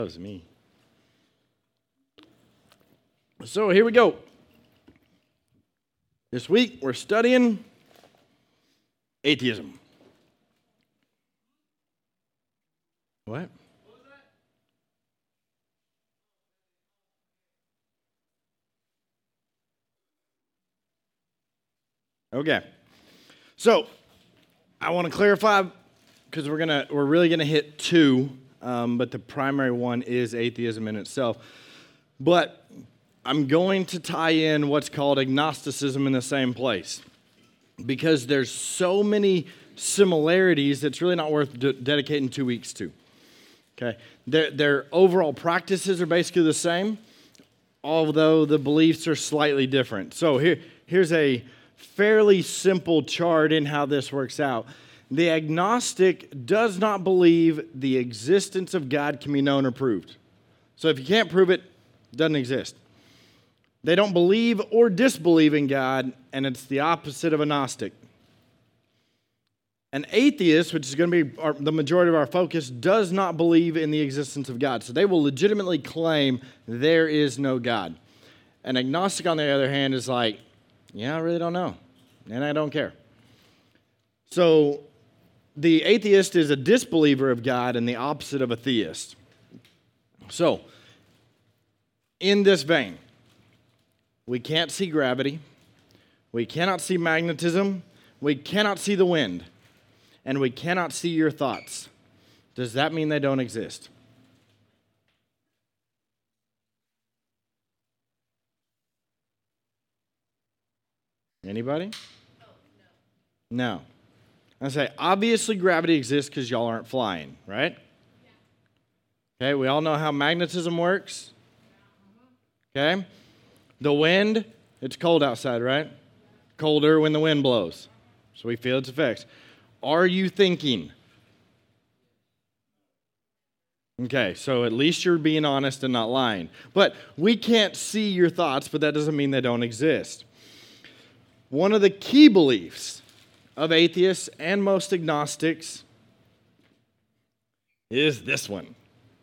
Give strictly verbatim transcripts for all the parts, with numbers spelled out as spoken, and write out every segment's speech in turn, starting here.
Loves me. So here we go. This week we're studying atheism. What? Okay. So I want to clarify because we're gonna we're really gonna hit two, um, but the primary one is atheism in itself. But I'm going to tie in what's called agnosticism in the same place because there's so many similarities it's really not worth de- dedicating two weeks to. Okay, their their overall practices are basically the same, although the beliefs are slightly different. So here here's a fairly simple chart in how this works out. The agnostic does not believe the existence of God can be known or proved. So if you can't prove it, it doesn't exist. They don't believe or disbelieve in God, and it's the opposite of a Gnostic. An atheist, which is going to be our, the majority of our focus, does not believe in the existence of God. So they will legitimately claim there is no God. An agnostic, on the other hand, is like, yeah, I really don't know, and I don't care. So the atheist is a disbeliever of God and the opposite of a theist. So, in this vein, we can't see gravity, we cannot see magnetism, we cannot see the wind, and we cannot see your thoughts. Does that mean they don't exist? Anybody? Oh, no. No. I say, obviously gravity exists because y'all aren't flying, right? Yeah. Okay, we all know how magnetism works. Okay? The wind, it's cold outside, right? Yeah. Colder when the wind blows. So we feel its effects. Are you thinking? Okay, so at least you're being honest and not lying. But we can't see your thoughts, but that doesn't mean they don't exist. One of the key beliefs of atheists and most agnostics is this one.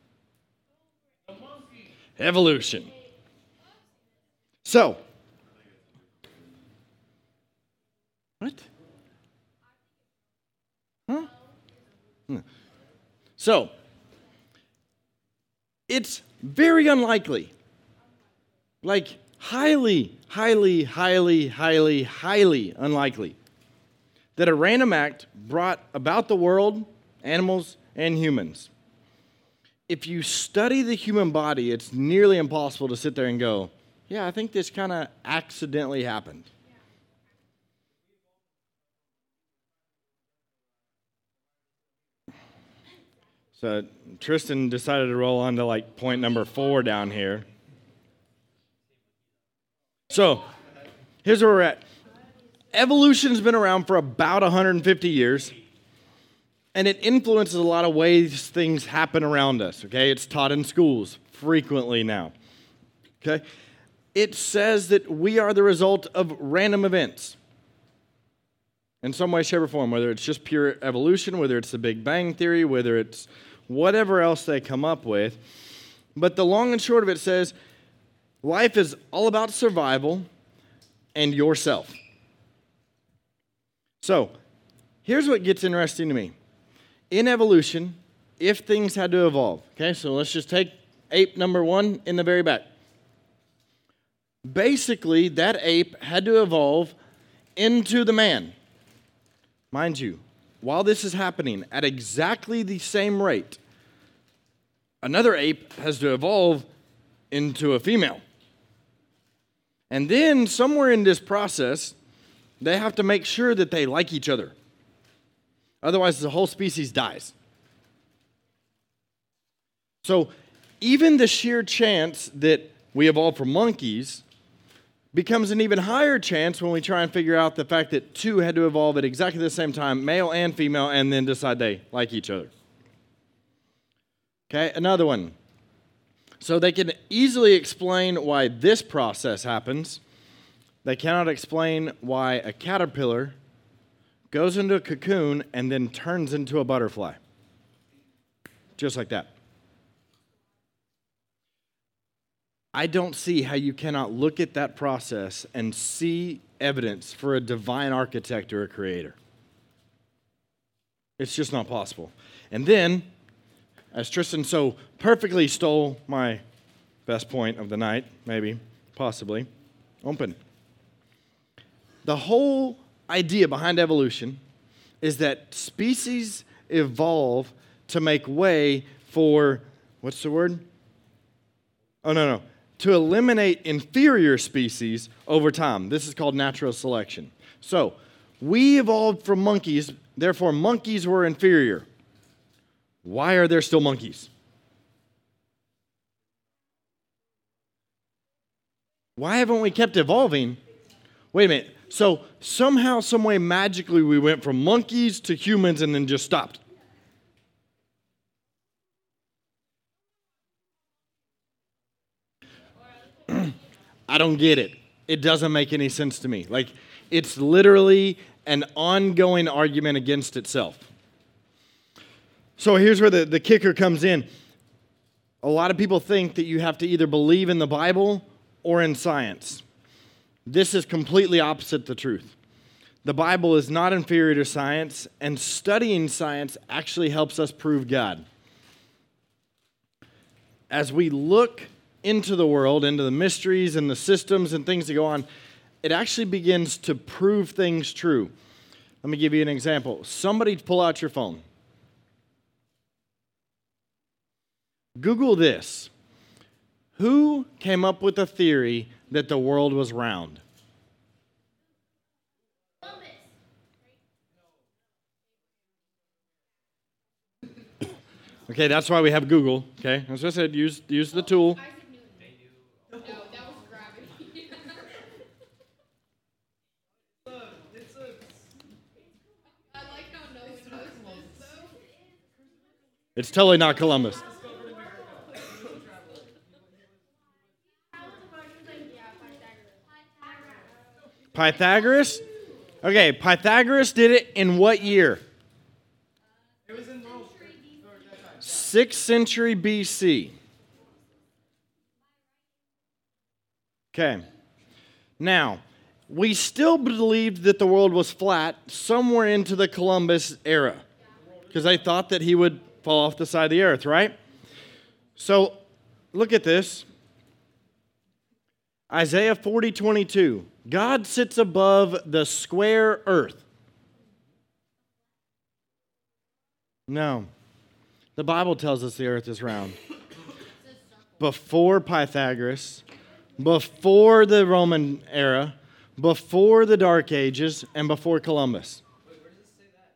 Evolution. So, what? Huh? So, it's very unlikely, like highly, highly, highly, highly, highly unlikely that a random act brought about the world, animals, and humans. If you study the human body, it's nearly impossible to sit there and go, yeah, I think this kind of accidentally happened. So Tristan decided to roll on to like point number four down here. So here's where we're at. Evolution's been around for about one hundred fifty years, and it influences a lot of ways things happen around us, okay? It's taught in schools frequently now, okay? It says that we are the result of random events in some way, shape, or form, whether it's just pure evolution, whether it's the Big Bang Theory, whether it's whatever else they come up with. But the long and short of it says life is all about survival and yourself. So, here's what gets interesting to me. In evolution, if things had to evolve, okay, so let's just take ape number one in the very back. Basically, that ape had to evolve into the man. Mind you, while this is happening at exactly the same rate, another ape has to evolve into a female. And then somewhere in this process, they have to make sure that they like each other. Otherwise, the whole species dies. So even the sheer chance that we evolved from monkeys becomes an even higher chance when we try and figure out the fact that two had to evolve at exactly the same time, male and female, and then decide they like each other. Okay, another one. So they can easily explain why this process happens. They cannot explain why a caterpillar goes into a cocoon and then turns into a butterfly. Just like that. I don't see how you cannot look at that process and see evidence for a divine architect or a creator. It's just not possible. And then, as Tristan so perfectly stole my best point of the night, maybe, possibly, open. The whole idea behind evolution is that species evolve to make way for, what's the word? Oh, no, no. To eliminate inferior species over time. This is called natural selection. So, we evolved from monkeys, therefore monkeys were inferior. Why are there still monkeys? Why haven't we kept evolving? Wait a minute. So, somehow, some way, magically, we went from monkeys to humans and then just stopped. I don't get it. It doesn't make any sense to me. Like, it's literally an ongoing argument against itself. So here's where the, the kicker comes in. A lot of people think that you have to either believe in the Bible or in science. This is completely opposite the truth. The Bible is not inferior to science, and studying science actually helps us prove God. As we look into the world, into the mysteries and the systems and things that go on, it actually begins to prove things true. Let me give you an example. Somebody pull out your phone. Google this. Who came up with the theory that the world was round? Okay, that's why we have Google. Okay, as I said, use use the tool. No, that was gravity. I like how no one knows this, though. It's totally not Columbus. Pythagoras? Okay, Pythagoras did it in what year? It was in Rome. sixth century B C. Okay. Now, we still believed that the world was flat somewhere into the Columbus era because they thought that he would fall off the side of the earth, right? So, look at this. Isaiah forty twenty-two. God sits above the square earth. No. The Bible tells us the earth is round. Before Pythagoras, before the Roman era, before the Dark Ages, and before Columbus. Wait, where does it say that?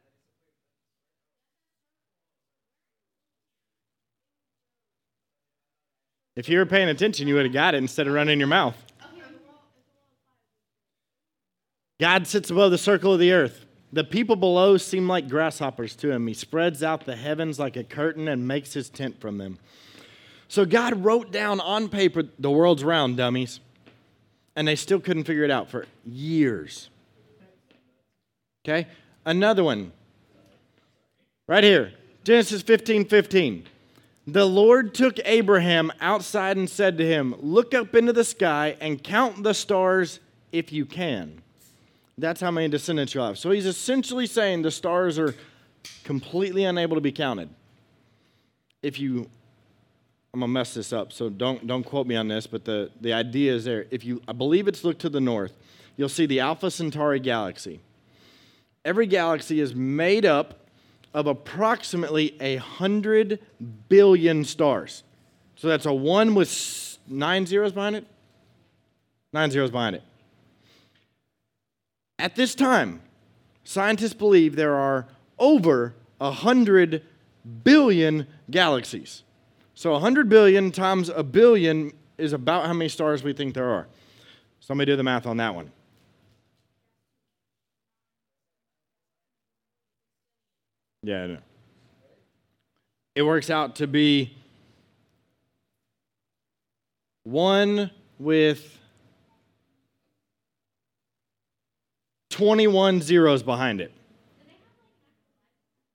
If you were paying attention, you would have got it instead of running your mouth. God sits above the circle of the earth. The people below seem like grasshoppers to him. He spreads out the heavens like a curtain and makes his tent from them. So God wrote down on paper, the world's round, dummies. And they still couldn't figure it out for years. Okay? Another one. Right here. Genesis fifteen fifteen. The Lord took Abraham outside and said to him, look up into the sky and count the stars if you can. That's how many descendants you'll have. So he's essentially saying the stars are completely unable to be counted. If you, I'm going to mess this up, so don't don't quote me on this, but the, the idea is there. If you, I believe it's look to the north, you'll see the Alpha Centauri galaxy. Every galaxy is made up of approximately a hundred billion stars. So that's a one with nine zeros behind it? Nine zeros behind it. At this time, scientists believe there are over a hundred billion galaxies. So a hundred billion times a billion is about how many stars we think there are. Somebody do the math on that one. Yeah, I know. It works out to be one with twenty-one zeros behind it.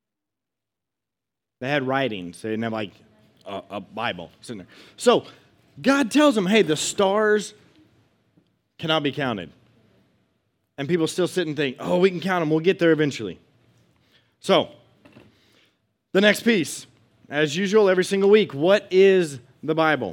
They had writings. They didn't have like a, a Bible sitting there. So God tells them, hey, the stars cannot be counted. And people still sit and think, oh, we can count them. We'll get there eventually. So, the next piece. As usual, every single week, what is the Bible?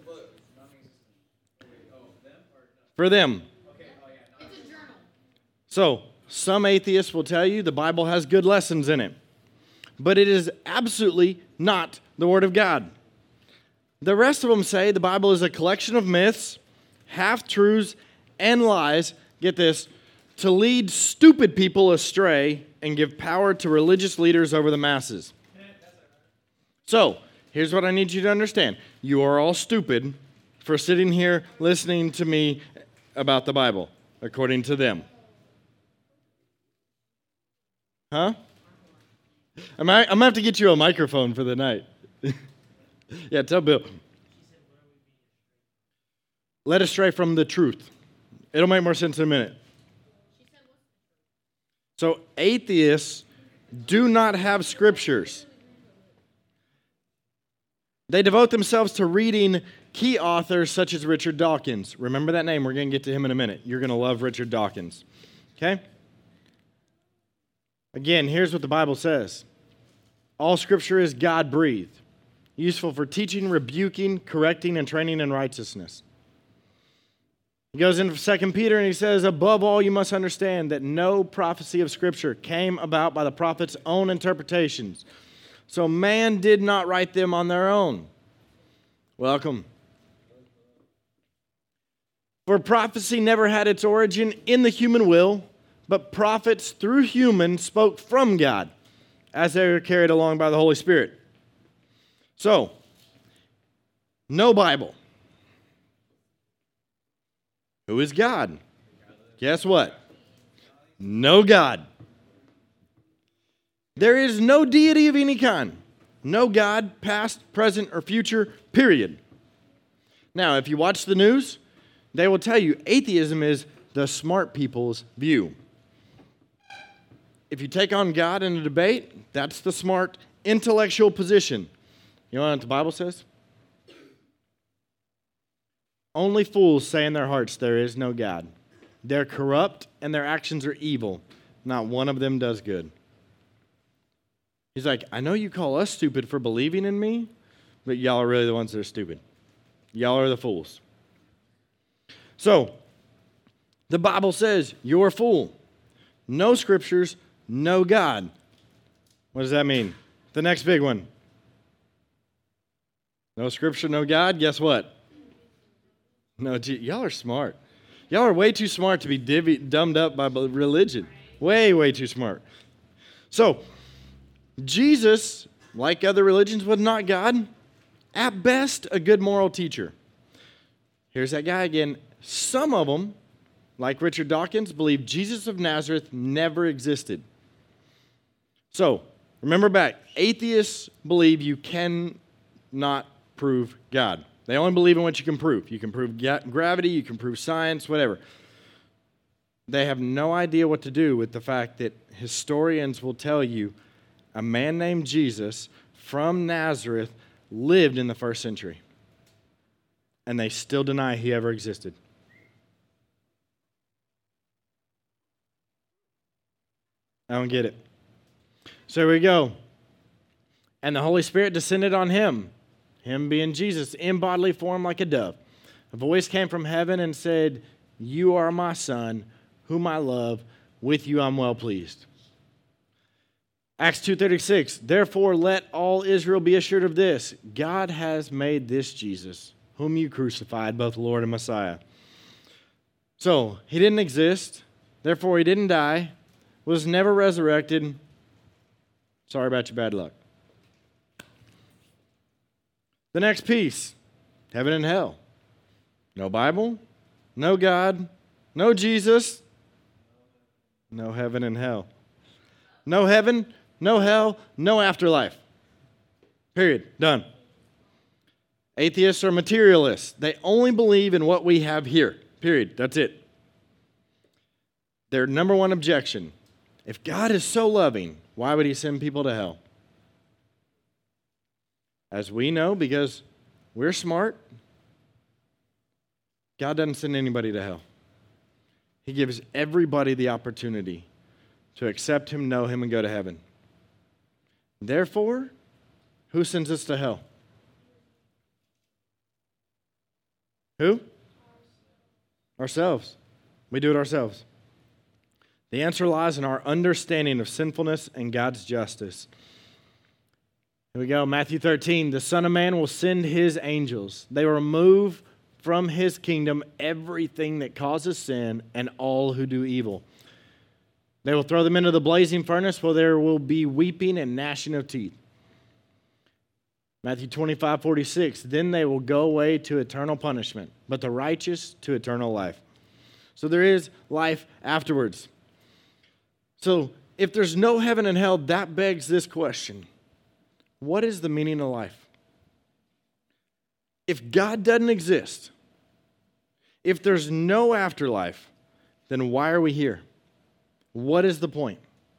For them. It's a journal. So, some atheists will tell you the Bible has good lessons in it, but it is absolutely not the Word of God. The rest of them say the Bible is a collection of myths, half-truths, and lies, get this, to lead stupid people astray and give power to religious leaders over the masses. So, here's what I need you to understand. You are all stupid for sitting here listening to me about the Bible, according to them. Huh? I'm, I'm going to have to get you a microphone for the night. Yeah, tell Bill. Led astray from the truth. It'll make more sense in a minute. So, atheists do not have scriptures. They devote themselves to reading key authors such as Richard Dawkins. Remember that name. We're going to get to him in a minute. You're going to love Richard Dawkins. Okay? Again, here's what the Bible says. All scripture is God-breathed, useful for teaching, rebuking, correcting, and training in righteousness. He goes into Second Peter and he says, above all, you must understand that no prophecy of Scripture came about by the prophet's own interpretations. So man did not write them on their own. Welcome. For prophecy never had its origin in the human will, but prophets through humans spoke from God as they were carried along by the Holy Spirit. So, no Bible. Who is God? Guess what? No God. There is no deity of any kind. No God, past, present, or future, period. Now, if you watch the news, they will tell you atheism is the smart people's view. If you take on God in a debate, that's the smart intellectual position. You know what the Bible says? Only fools say in their hearts there is no God. They're corrupt and their actions are evil. Not one of them does good. He's like, I know you call us stupid for believing in me, but y'all are really the ones that are stupid. Y'all are the fools. So, the Bible says you're a fool. No scriptures, no God. What does that mean? The next big one. No scripture, no God. Guess what? No, gee, y'all are smart. Y'all are way too smart to be divvy, dumbed up by religion. Way, way too smart. So, Jesus, like other religions, was not God. At best, a good moral teacher. Here's that guy again. Some of them, like Richard Dawkins, believe Jesus of Nazareth never existed. So, remember back, atheists believe you cannot prove God. They only believe in what you can prove. You can prove gravity, you can prove science, whatever. They have no idea what to do with the fact that historians will tell you a man named Jesus from Nazareth lived in the first century. And they still deny he ever existed. I don't get it. So here we go. And the Holy Spirit descended on him, him being Jesus, in bodily form like a dove. A voice came from heaven and said, you are my son, whom I love. With you I'm well pleased. Acts two thirty-six, therefore let all Israel be assured of this. God has made this Jesus, whom you crucified, both Lord and Messiah. So, he didn't exist. Therefore, he didn't die. Was never resurrected. Sorry about your bad luck. The next piece, heaven and hell. No Bible, no God, no Jesus, no heaven and hell. No heaven, no hell, no afterlife. Period. Done. Atheists are materialists. They only believe in what we have here. Period. That's it. Their number one objection, if God is so loving, why would he send people to hell? As we know, because we're smart God doesn't send anybody to hell. He gives everybody the opportunity to accept him, know him, and go to heaven. Therefore, who sends us to hell? Who? Ourselves. We do it ourselves. The answer lies in our understanding of sinfulness and God's justice. Here we go, Matthew thirteen. The Son of Man will send his angels. They will remove from his kingdom everything that causes sin and all who do evil. They will throw them into the blazing furnace where there will be weeping and gnashing of teeth. Matthew twenty-five, forty-six. Then they will go away to eternal punishment, but the righteous to eternal life. So there is life afterwards. So if there's no heaven and hell, that begs this question. What is the meaning of life? If God doesn't exist, if there's no afterlife, then why are we here? What is the point?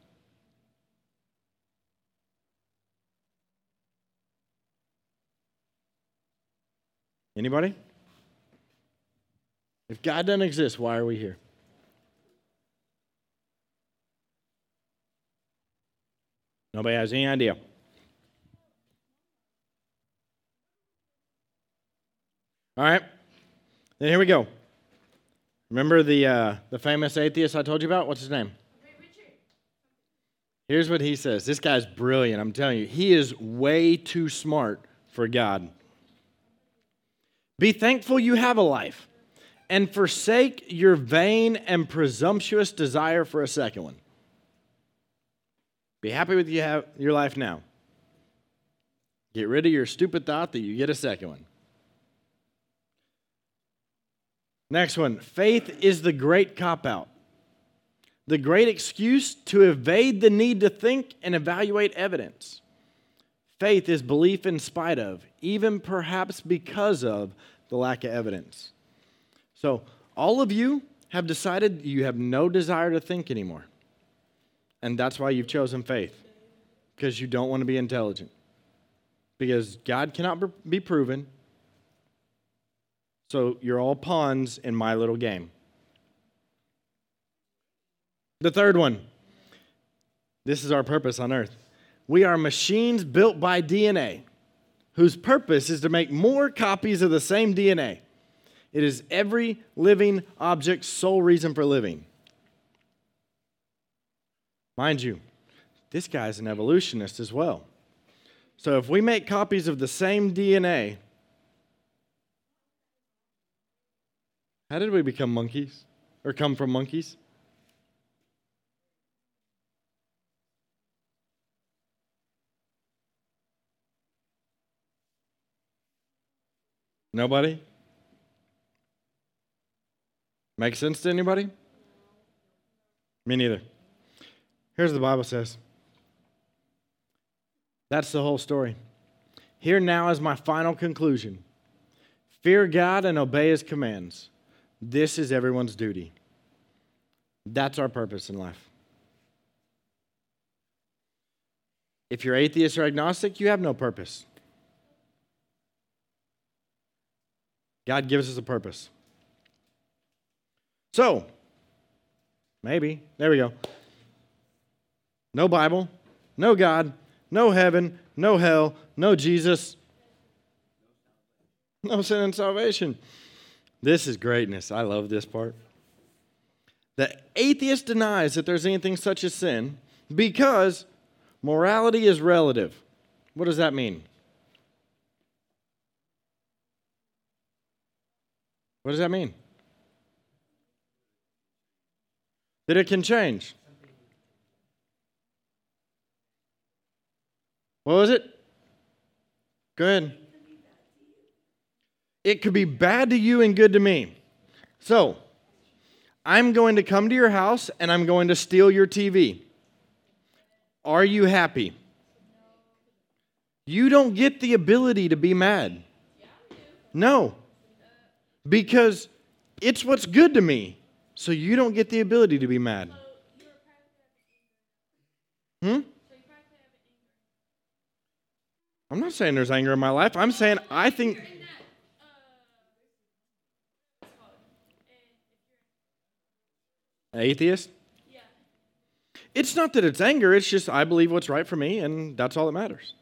Anybody? If God doesn't exist, why are we here? Nobody has any idea. All right, then here we go. Remember the uh, the famous atheist I told you about? What's his name? Here's what he says. This guy's brilliant, I'm telling you. He is way too smart for God. Be thankful you have a life, and forsake your vain and presumptuous desire for a second one. Be happy with you have your life now. Get rid of your stupid thought that you get a second one. Next one, faith is the great cop-out, the great excuse to evade the need to think and evaluate evidence. Faith is belief in spite of, even perhaps because of, the lack of evidence. So all of you have decided you have no desire to think anymore. And that's why you've chosen faith, because you don't want to be intelligent. Because God cannot be proven. So you're all pawns in my little game. The third one. This is our purpose on earth. We are machines built by D N A, whose purpose is to make more copies of the same D N A. It is every living object's sole reason for living. Mind you, this guy's an evolutionist as well. So if we make copies of the same D N A, how did we become monkeys? Or come from monkeys? Nobody? Make sense to anybody? Me neither. Here's what the Bible says. That's the whole story. Here now is my final conclusion. Fear God and obey his commands. This is everyone's duty. That's our purpose in life. If you're atheist or agnostic, you have no purpose. God gives us a purpose. So, maybe, there we go. No Bible, no God, no heaven, no hell, no Jesus, no sin and salvation. This is greatness. I love this part. The atheist denies that there's anything such as sin because morality is relative. What does that mean? What does that mean? That it can change. What was it? Go ahead. It could be bad to you and good to me. So, I'm going to come to your house and I'm going to steal your T V. Are you happy? You don't get the ability to be mad. No. Because it's what's good to me. So you don't get the ability to be mad. Hmm? I'm not saying there's anger in my life. I'm saying I think... Atheist? Yeah. It's not that it's anger, it's just I believe what's right for me, and that's all that matters.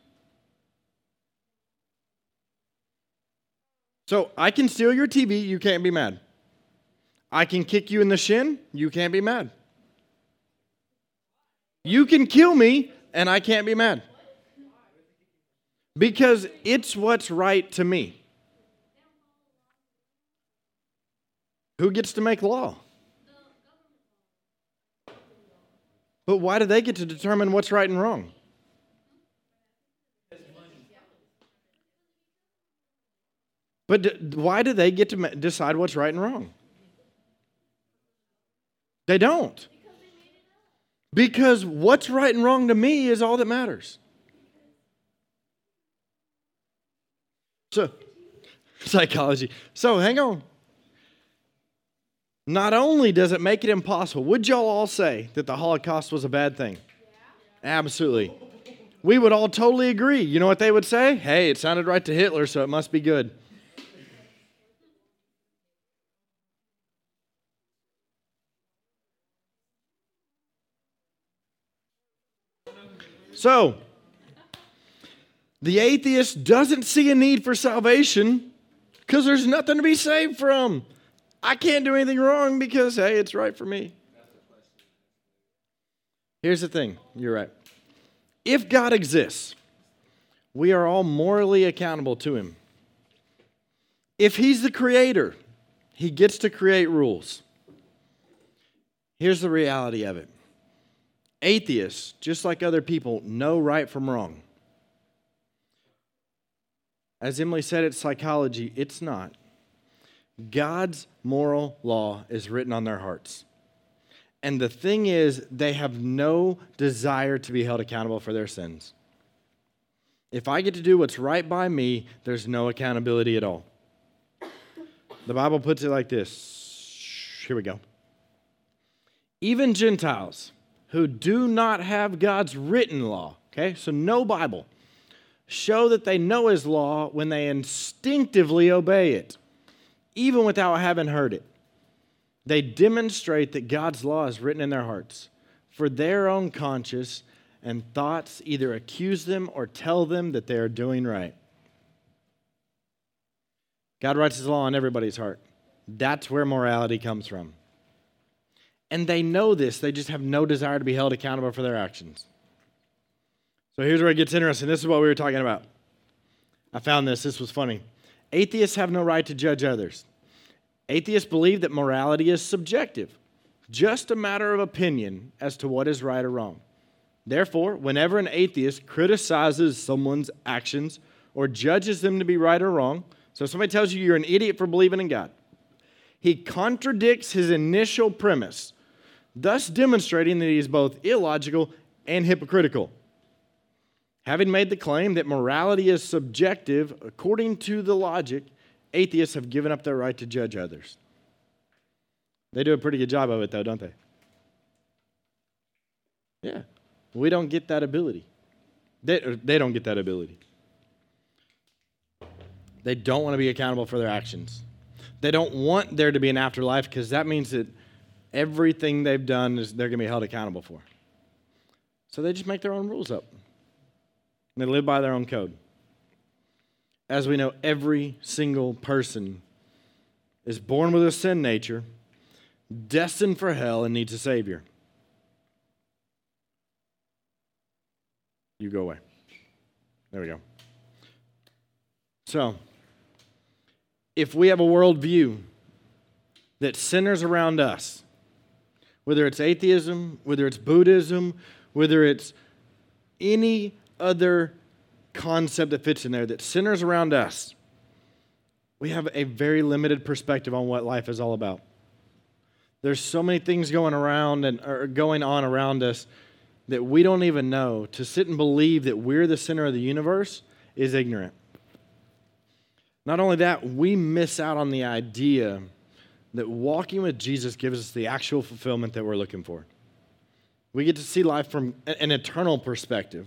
So I can steal your T V, you can't be mad. I can kick you in the shin, you can't be mad. You can kill me, and I can't be mad. Because it's what's right to me. Who gets to make law? But why do they get to determine what's right and wrong? But d- why do they get to ma- decide what's right and wrong? They don't. Because what's right and wrong to me is all that matters. So, psychology. So, hang on. Not only does it make it impossible, would y'all all say that the Holocaust was a bad thing? Yeah. Absolutely. We would all totally agree. You know what they would say? Hey, it sounded right to Hitler, so it must be good. So, the atheist doesn't see a need for salvation because there's nothing to be saved from. I can't do anything wrong because, hey, it's right for me. Here's the thing. You're right. If God exists, we are all morally accountable to him. If he's the creator, he gets to create rules. Here's the reality of it. Atheists, just like other people, know right from wrong. As Emily said, it's psychology. It's not. God's moral law is written on their hearts. And the thing is, they have no desire to be held accountable for their sins. If I get to do what's right by me, there's no accountability at all. The Bible puts it like this. Here we go. Even Gentiles who do not have God's written law, okay, so no Bible, show that they know his law when they instinctively obey it, even without having heard it. They demonstrate that God's law is written in their hearts, for their own conscience and thoughts either accuse them or tell them that they are doing right. God writes his law on everybody's heart. That's where morality comes from. And they know this, they just have no desire to be held accountable for their actions. So here's where it gets interesting. This is what we were talking about. I found this, this was funny. Atheists have no right to judge others. Atheists believe that morality is subjective, just a matter of opinion as to what is right or wrong. Therefore, whenever an atheist criticizes someone's actions or judges them to be right or wrong, so if somebody tells you you're an idiot for believing in God, he contradicts his initial premise, thus demonstrating that he is both illogical and hypocritical. Having made the claim that morality is subjective, according to the logic, atheists have given up their right to judge others. They do a pretty good job of it, though, don't they? Yeah. We don't get that ability. They, they don't get that ability. They don't want to be accountable for their actions. They don't want there to be an afterlife because that means that everything they've done is they're going to be held accountable for. So they just make their own rules up. And they live by their own code. As we know, every single person is born with a sin nature, destined for hell, and needs a Savior. You go away. There we go. So, if we have a worldview that centers around us, whether it's atheism, whether it's Buddhism, whether it's any other concept that fits in there that centers around us, we have a very limited perspective on what life is all about. There's so many things going around and or going on around us that we don't even know. To sit and believe that we're the center of the universe is ignorant. Not only that, we miss out on the idea that walking with Jesus gives us the actual fulfillment that we're looking for. We get to see life from an eternal perspective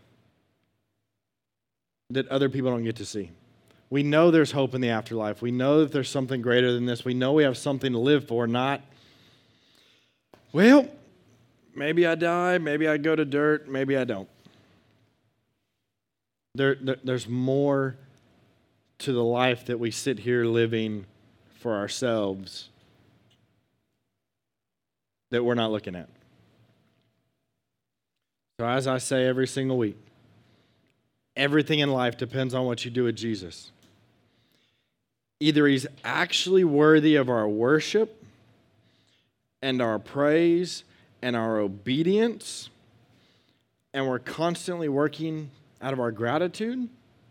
that other people don't get to see. We know there's hope in the afterlife. We know that there's something greater than this. We know we have something to live for, not well, maybe I die, maybe I go to dirt, maybe I don't. There, there, there's more to the life that we sit here living for ourselves that we're not looking at. So as I say every single week, everything in life depends on what you do with Jesus. Either he's actually worthy of our worship and our praise and our obedience, and we're constantly working out of our gratitude,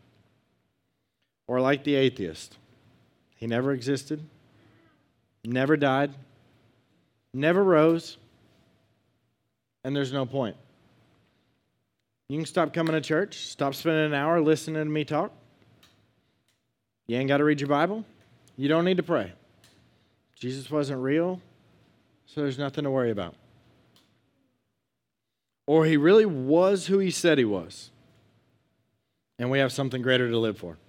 or like the atheist, he never existed, never died, never rose, and there's no point. You can stop coming to church, stop spending an hour listening to me talk. You ain't got to read your Bible. You don't need to pray. Jesus wasn't real, so there's nothing to worry about. Or he really was who he said he was, and we have something greater to live for.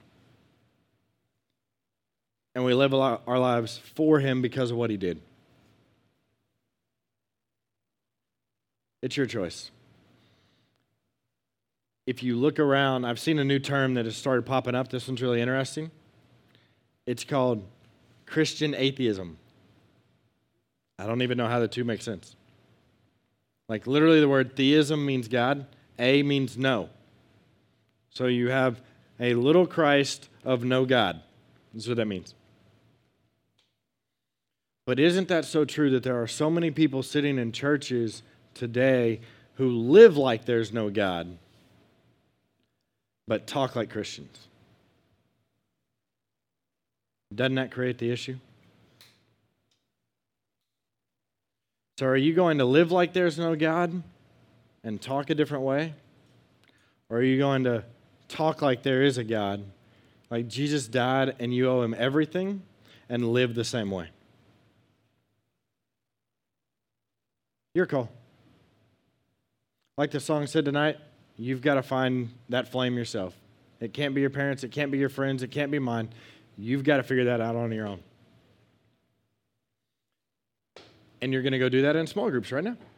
And we live our lives for him because of what he did. It's your choice. If you look around, I've seen a new term that has started popping up. This one's really interesting. It's called Christian atheism. I don't even know how the two make sense. Like literally the word theism means God. A means no. So you have a little Christ of no God. That's what that means. But isn't that so true that there are so many people sitting in churches today who live like there's no God, but talk like Christians? Doesn't that create the issue? So are you going to live like there's no God and talk a different way? Or are you going to talk like there is a God, like Jesus died and you owe him everything, and live the same way? Your call. Like the song said tonight, you've got to find that flame yourself. It can't be your parents, it can't be your friends, it can't be mine. You've got to figure that out on your own. And you're going to go do that in small groups right now.